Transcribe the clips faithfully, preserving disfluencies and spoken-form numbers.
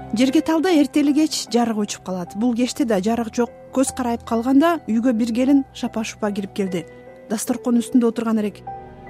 Жерге талда эртели кеч жарык өчүп калат. Бул кечте да жарык жок. Көз карайып калганда үйгө бир келин шапа шупа кирип келди. Дасторкон үстүндө отурган элек.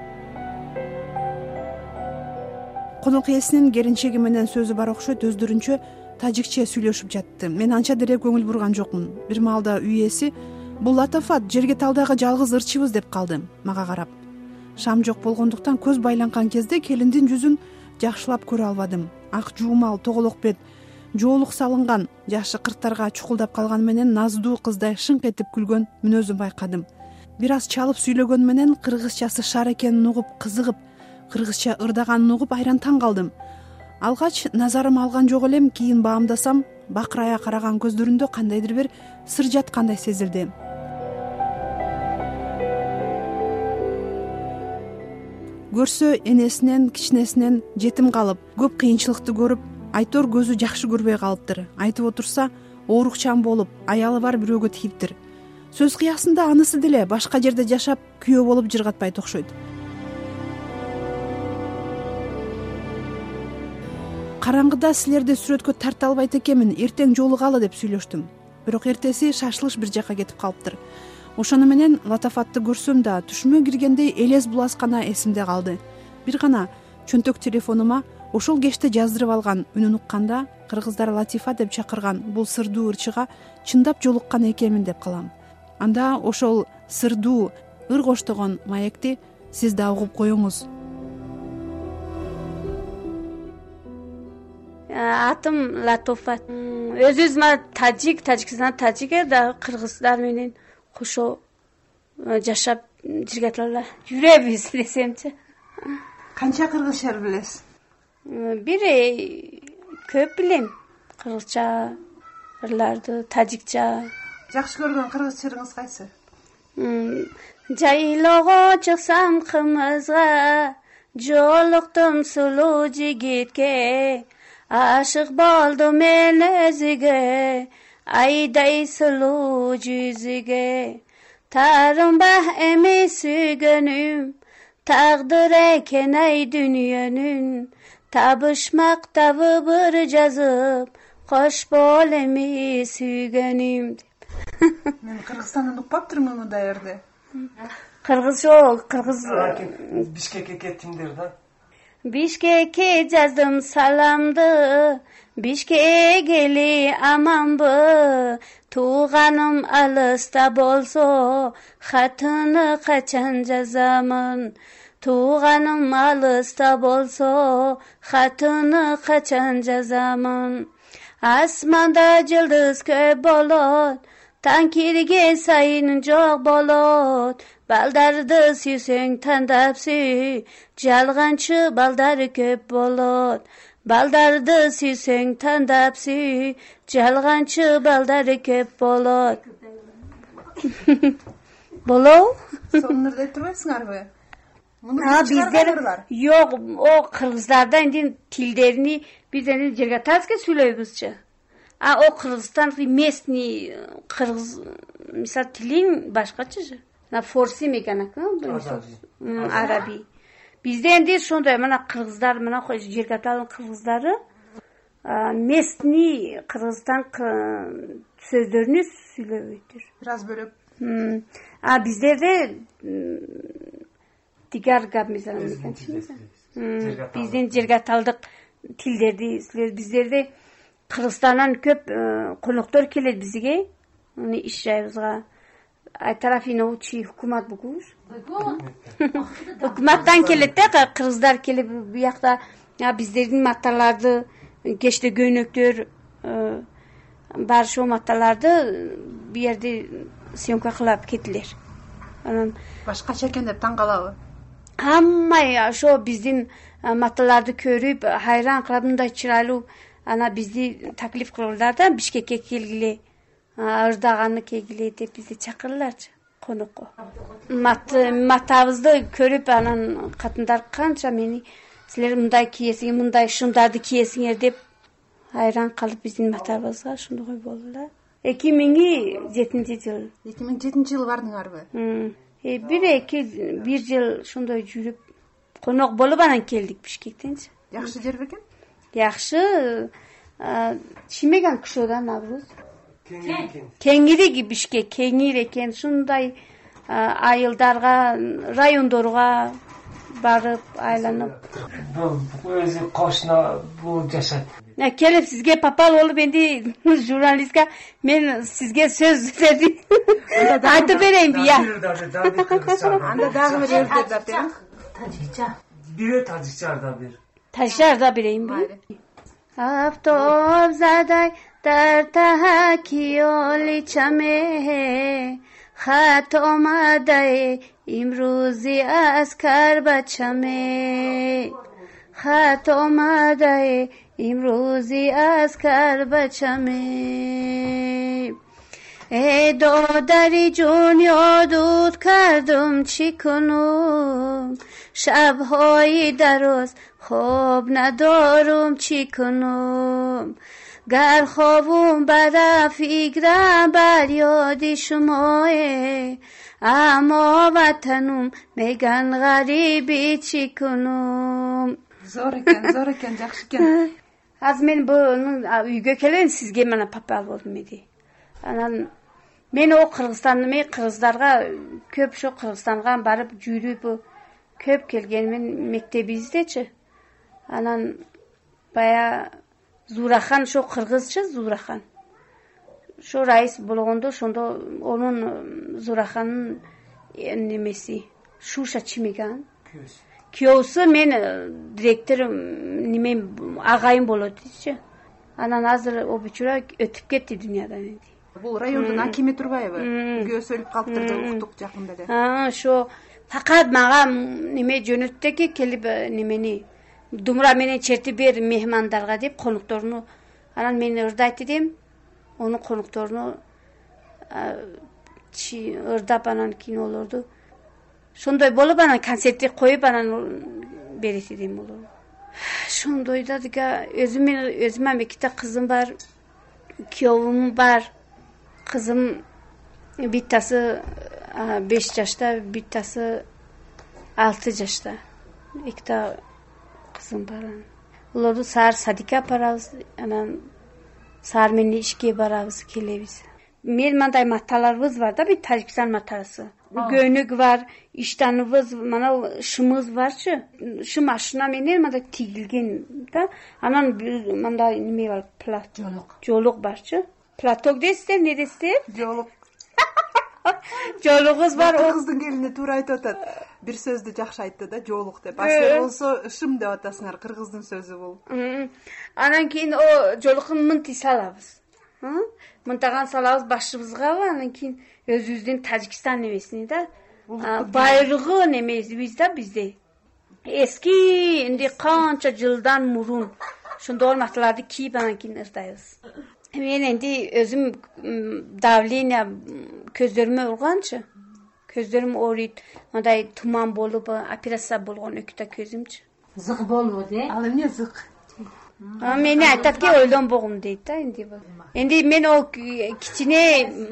Конок ээсинин келинчеги менен сөзү бар окшойт. Өздөрүнчө тажикче сүйлөшүп жатты. Мен анча деле көңүл бурган жокмун. Бир маалда үй ээси: "Бул Латафат, жерге талдагы жалгыз ырчыбыз" деп калды мага карап. Шам жок болгондуктан көз байланган кезде келиндин жүзүн жакшылап көрө албадым. Ак жуумал, тоголок бет, жоолук салынган, жашы кырктарга чукулдап калганы менен наздуу кыздай шыңк этип күлгөн мүнөзүн байкадым. Бир аз чалып сүйлөгөн менен кыргызчасы шар экенин угуп кызыгып, кыргызча ырдаганын угуп айран таң калдым. Алгач назарым алган жок элем, кийин баамдасам, бакырая караган көздөрүндө кандайдыр бир сыр жаткандай сезилди. Көрсө энесинен, кичинесинен жетим калып, көп кыйынчылыкты көрүп, айтор көзү жакшы көрбөй калыптыр. Айтып отурса, оорукчан болуп, аялы бар бирөөгө тийиптир. Сөз кыясында анысы деле башка жерде жашап, күйөө болуп жыргатпайт окшойт. Караңгыда силерди сүрөткө тарта албайт экенмин, эртең жолугалы деп сүйлөштүм. Бирок эртеси шашылыш бир жака кетип калыптыр. Ошону менен Латафатты көрсөм да түшүмө киргендей элес булас гана эсимде калды. Бир гана чөнтөк телефонума ошол кечте жаздырып алган үнүн укканда, кыргыздар Латифа деп чакырган бул сырдуу ырчыга чындап жолуккан экенмин деп калам. Анда ошол сырдуу ыр коштогон маекти сиз да угуп коюңуз. Атым Латафат. Өзүбүз тажик, Тажикстан тажик да кыргыздар менен кошо жашап жиргаталар жүрөбүз десемчи. Канча кыргызча билесиз? Бир көп билем. Кыргызча ырларды, тажикча. Жакшы көргөн кыргыз чырыңыз кайсы? Жайлоого чыксам кымызга, жолуктум сулуу жигитке, ашык болдум мен өзүгө, айдай сулуу жүзүгө. Тарымба эми сүйгөнүм, тагдыр экен ай дүнүйөнүн, табышмак табы быр жазып, кош бол эми сүйгөнүм. Мен Кыргызстандан укпаптырмын мындай жерде. Кыргыз жок, кыргыз Бишкекке кеттиңдер да. Бишкекке жаздым саламды, Бишкек эли аманбы, тууганым алыста болсо, хатыны качан жазамын. Тууганым алыста болсо, хатыны качан жазамын. Асманда жылдыз көп болот, таң кирген сайын жок болот. Балдарды сүйсөң тандап сүй, жалганчы балдар көп болот. Балдарды сүйсөң тандап сүй, жалганчы балдар көп болот. Болобу? Сонун айтып турбайсыңарбы? А биздер жок, о кыргыздарда эми тилдерини биз эми жергаталыска сүйлөйбүзчү. А о Кыргызстан местный кыргыз мисал тилин башкачы же. На форси меканак, араби. Бизде энди ошондой мына кыргыздар, мына жергаталын кыргыздары местный Кыргызстан сөздөрүнү сүйлөбөйт. Бир аз бөлөп. А биздерде тигар гап мисал меканчы. Биздин жергаталдык тилдерди сүйлөйбүз. Биздерде Кыргызстандан көп коноктор келет бизге. Уну иш жайыбызга. Айтарафи научи hükümet букуш. Hükümetten келет да, кыргыздар келип буякта биздердин маталарды, кечте көйнөктөр бар ошол маталарды бу жерде съемка кылып кетилер. Анан башкача экен деп таң калабы? Хаммай ошо биздин маталарды көрүп, хайран калып, мындай чырайлуу ана бизди таклиф кылдылар да, Бишкекке келгиле. Ырдаганы кегиле деп бизди чакырдыларчы конокко. Матабызды көрүп анан катындар канча мени силер мындай кийесиңер, мындай шымдарды кийесиңер деп айран калып биздин матабызга ошондой болду. эки миң жетинчи жыл. эки миң жетинчи жылы бардыңарбы? Э бир эки бир жыл ошондой жүрүп конок болуп анан келдик Бишкектенчи. Жакшы жер бекен? Жакшы. чимеген кышода Навруз? Кеңири Кеңири Бишкек, кеңири экен. Шундай айылдарга, райондорго барып, айланып. Бул өзү кошуна бул жашат. Келип сизге папал болуп энди журналистка мен сизге сөз бердим. Айтып берейинби я? Анда дагы бир өртөп берем. Тажикча. Бир тажикчада бир. Тажикчада берейинби? Афтоб задай дар таҳаки оличаме хат омадаe имрӯзи аз карбачаме хат омадаe имрӯзи аз карбачаме ای دادری جون یادت کردم چی کنم شبهای دراز خواب ندارم چی کنم گر خوابم بره فکرم بر یاد شماه اما وطنم میگن غریبی چی کنم Zor ekan, zor ekan, yaxshi ekan. Az men buni uyga kelin sizga mana papal bo'ldim edi. Anan men o Qirg'izistonni men qirg'izlarga ko'p shu Qirg'izistonga borib yurib ko'p kelganman maktabingizdachi. Anan baya Zuraxon shu qirg'izcha Zuraxon. Shu rais bo'lganda shunda onun Zuraxonning nimasi Shusha chimigan. Kuyovsi men direktor nima ag'ayim bo'ladi-chi. Anan hozir o bichura o'tib ketdi dunyodan endi. Бул райондун акими Турбаева. Үйгө сөйлөп калыптыр, уктук жакында да. Ha, shu faqat mага nima jo'natdiki kelib nimani dumra meni chertib ber mehmonlarga deb qo'noqtorni anan men o'rdat dedim. Onu qo'noqtorni chi o'rdab anan keyin olurdu. Shunday bo'lib anan konsertni qo'yib anan berit edim ular. Shundayda diga o'zim o'zim ham ikkita qizim bor, kuyovim bor. Qizim bittasi besh yoshda, bittasi olti yoshda. Ikkita qizim bor. Ularni sar sadika paramiz, anan sar meni ishga boramiz, kelamiz. Men manday matalarimiz bor-da, bir Tojikiston matalasi. Göynük var, iştanımız, mana şımız var-chi. Şu mashina meni mana tigilgan da. Anan manda nima var? Plat. Joluq. Joluq var-chi. Platok desizlar, ne desizlar? Joluq. Joluğuz var. O kızın gelini to'g'ri aytib o'tadi. Bir so'zni yaxshi aytdi-da, joluq deb. Asli bo'lsa, shim deb atasizlar, qirg'izning so'zi bu. Anan keyin o joluqni minti salamiz. Ha? Mintagan salamiz boshimizga va anan keyin özümüzün Tacikistan nemesini de bayrağı nemesi bizde bizde. Eski indi kança yıldan murun. Şunda olmaktalardı ki bana kinlerdeyiz. Men endi özüm davleniya közlerime urgançı. Közlerim orit. Maday tuman bolup operatsiya bolgan öküta közümçü. Zık bolmadı. Al emne zık. Meni aytadki o'ylan bo'g'im deydi-da endi bu. Endi men o kichine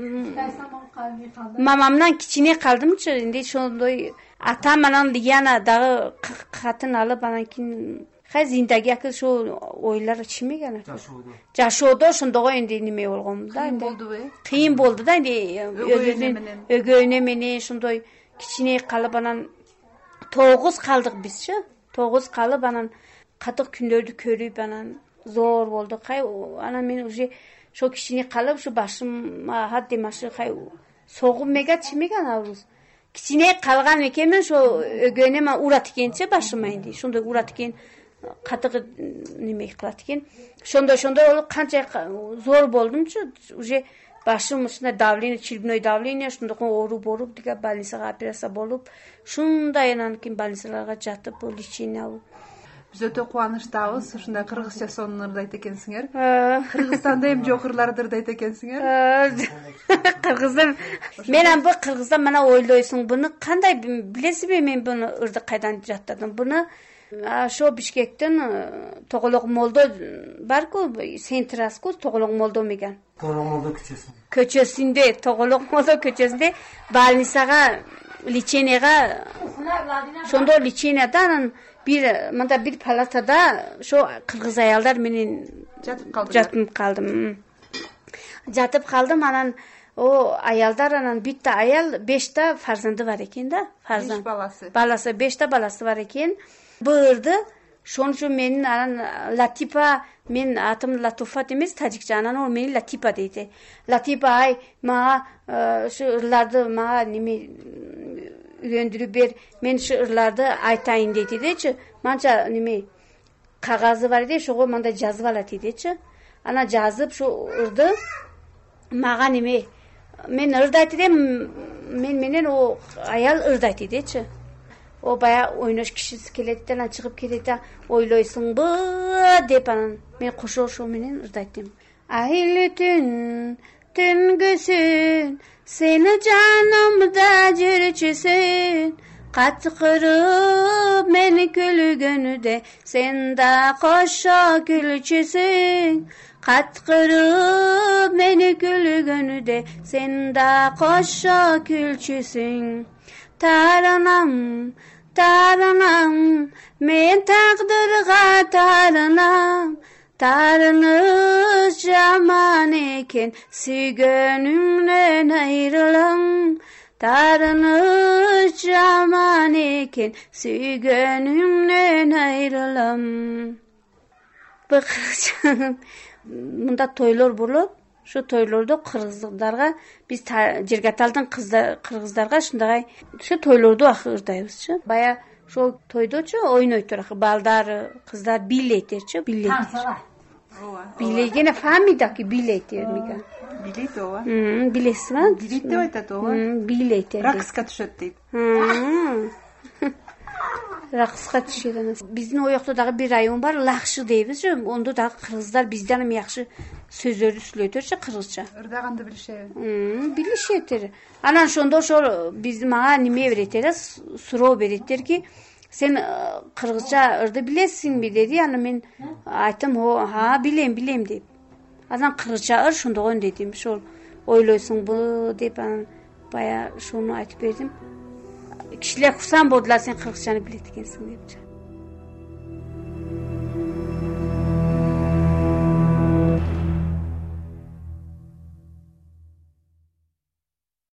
mamamdan kichine qoldim-chi. Endi shunday atam bilan yana dag'i xotin olib anan keyin hay zindagi shu o'ylar ichmagan. Jashoda shunday endi nima bo'lgan-da endi. Qiyin bo'ldi-da endi o'zini o'g'ayni meni shunday kichine qolib anan to'qqiz qoldik biz-chi. to'qqiz qolib anan qattiq kunlarni ko'rib anan zo'r bo'ldi. Qay ana men уже shu kishini qalib shu boshim haddi mashi qay so'g'ib mega chimagan avruz. Kichine qalgan ekanman shu o'g'ayni men uratgancha boshim endi. Shunday uratgan qattiq nima qilatgan. Shunda shunda qancha zo'r bo'ldim-chi, уже boshim shunda davleniya, chirgnoy davleniya shunda o'rib o'rib diga больницаga operatsiya bo'lib, shunday anan keyin больницаlarga jatib lecheniya Biz o'ta quvonushdamiz. Shunda qirg'izcha sonlarni ayta ekansiz-lar. Qirg'izistonda ham jo'qirlardir ayta ekansiz-lar. Qirg'izim. Men ham bu Qirg'izdan mana o'ylaysan, buni qanday bilasizmi men buni o'rda qaydan jattadim. Buni shu Bishkekdan To'g'liq Moldo bor-ku, sentrasku To'g'liq Moldo megan. To'g'liq Moldo ko'chasi. Ko'chasida, To'g'liq Moldo ko'chasida больницаga lecheniyaga shunda lecheniyadan bir mында bir palatada şu kırgız ayallar менен жатып калдым жатып калдым жатып калдым анан o ayalдар анан bitте аял беште farzandı бар экен да farzand баласы баласы беште баласы бар экен бырды шону үчүн менин анан Латипа мен атым Латуфат эмес тажикча анан ол мени Латипа дейт Латипа ай мага ушу ырларды мага неме үйрөндүрүп бер мен ушу ырларды айтайын дейт дечи манча неме кагазы бар эди ошого мындай жазып алат дечи анан жазып ушу ырды мага неме мен ырды айтып элем мен менен о аял ырды айтты дечи o baya oynoş kişisi keledi анан чыгып келет ойлойсуңбу деп анан мен кошошо менен ырдайттым айлы түн түнгүсүн сени жанымда жүрчүсүн каткырып мени күлгөнүдө сен да кошо күлчүсүң каткырып мени күлгөнүдө сен да кошо күлчүсүң Taranam, taranam, men taqdirga taranam, tarınış jaman eken, süygönümden ayrılam, tarınış jaman eken, süygönümden ayrılam. Bıkırcan, mında toylor bulup, Şu toylordu kırgızlarga biz Jirgatалдын kırgızlarga şundagay şu toylordu akırdayбызчы. Baya şu toydочу ойнойтур балдары, кыздар билейтерчи, билейт. Ооба. Билегене фамидaki билейтер мига. Билейт ооба. Мм, билесизби? Билейт деп айтат ооба. Билейтер. Ракска түшөт дейт. Ракска түшөт анан. Биздин оякта дагы бир район бар, Лакшы дейбизчи. Ондо дагы кыргыздар bizden эми жакшы сөздөрдү сүйлөйтүрчү кыргызча. Ырдаганды билишеби? Мм, билишетир. Анан ошондо ошол биз мага неме береттер, суроо береттер ки, сен кыргызча ырды билесиңби деди. Анан мен айттым, "Ха, билем, билем" деп. Анан кыргызча ыр шондогон дедим. Ошол ойлойсуңбу деп анан бая шону айтып бердим. Кишилер курсан болдулар, сен кыргызчаны билет экенсиң депчи.